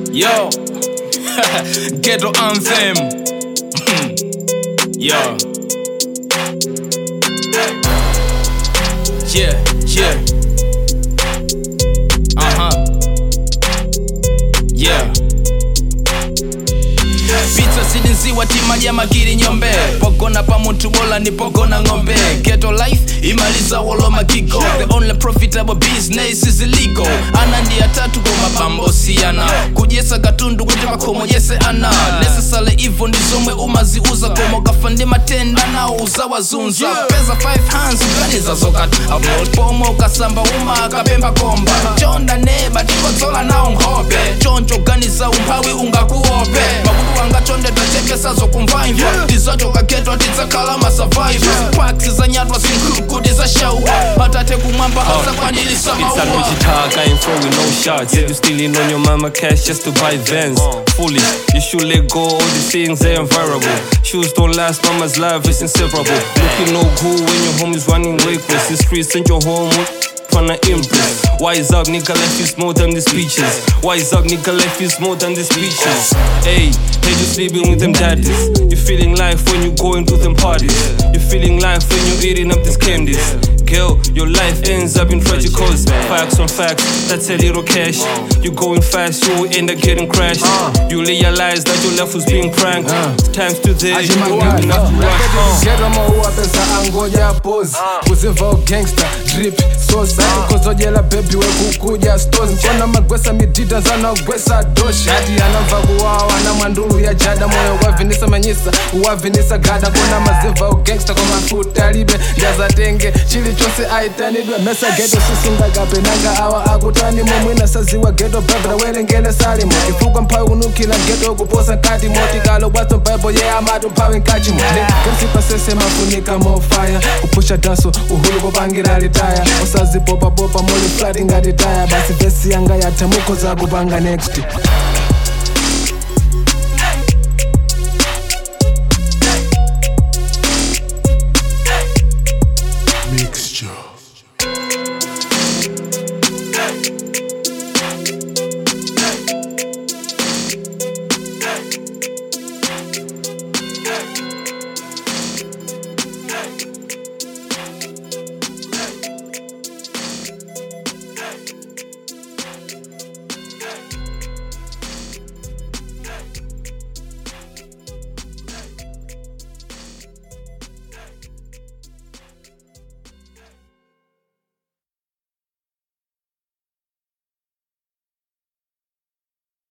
Yo, ghetto anthem. Yo. Yeah. Yeah. Pizza sidinziwa timaja magiri nyombe. Pogona pa muntu bola ni pogona ngombe. Ghetto life imaliza wolo magigo. The only profitable business is illegal. Anandi atatu kwa mabambo siyana. Kujesa gatundu kuti makomo yese ana. Necessary hivyo ndizomwe umaziuza. Komo gafandi matenda na uza wazunza. Pesa 5 hands uganiza zokat. Pomo kasamba uma kapemba komba. Chonda neba tikozola na ungobe. Choncho ganiza umpawi ungakuope. Wanga chonde tachekesa zokumvaimva Tizotoka ghetto tizakala survivors. Packs zanyatwa sinkuku tizashow Patate kumamba hasa kwa nilisa maua It's a Logitag, I ain't throwing no shots. You stealing on your mama cash just to buy Vans. Foolish, you should let go, all these things they're invariable. Shoes don't last, mama's life is inseparable. Looking no good when your home is running reckless. The streets and your home tryna impress. Wise up, nigga, life is more than the speeches. Wise up, nigga, life is more than the speeches. Hey, you sleeping with them daddies. You feeling life when you going to them parties. You feeling life when you eating up these candies. Girl, your life ends up in tragic cause. Facts on facts, that's a little cash. You going fast, you will end up getting crashed. You realize that your life was being pranked. Times today, you don't enough to rush. Get on my pesa angoja pose. Kuziva gangster, drip, sauce. Kozojela baby we kukuja stores. Mfana magwesa midida zana gwesa doshi. Hadi anava kuwawa na mandulu ya jada. Moyo wavinisa manyisa, wavinisa gada. Kona maziva gangster kwa mafuta libe. Jaza tenge, chili chose aitanidwe. Mesa ghetto sisinga gape nanga awa akutani. Momwina saziwa ghetto babra welengele salimo. Kifuka mpawe unukila ghetto kuposa kati. Motikalo wato bible yeah amadu mpawe nkachi mo. Kamsi pasese mafunika mo fire. Kupusha danso uhulu kubangira retire. Osazi boba moli flat ngati tire. Basi vesi yanga ya temuko za kubanga next.